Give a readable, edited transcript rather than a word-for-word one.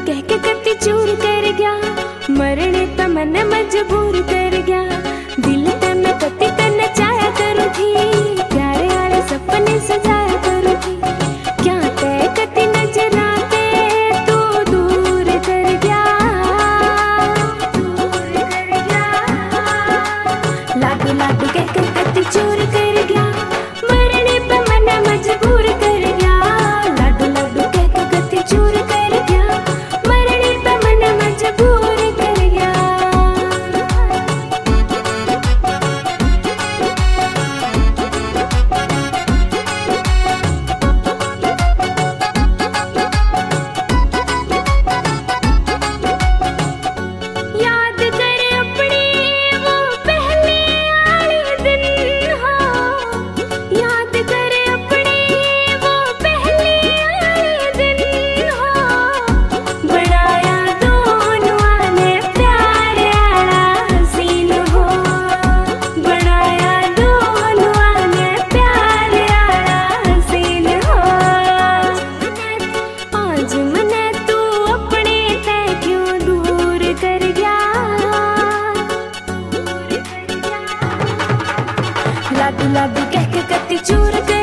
कह के कत्ती चूर कर गया, मरने त मन मजबूर कर गया। दिल तन कत्ती तन चाया करूँ थी, प्यारे वाले सपने सजाया करूँ थी। क्या तय कत्ती नजर आते तू दूर कर गया, दूर कर गया। लाडू लाडू कह के कत्ती चूर कर गया, मरने पे मन मजबूर कर गया। लाडू लाडू कह के कत्ती चूर कर गया, मरने पे मन मजबूर कर गया। याद कर अपने वो पहले वाले दिन हो, याद कर अपने वो पहले वाले दिन हो। बनाया दोनों ने प्यार वाला हसीन हो, बनाया दोनों ने प्यार वाला हसीन हो। आज मने तू अपने ते क्यों दूर कर गया, दूर कर गया। लाडू लाडू कह के कत्ती चूर कर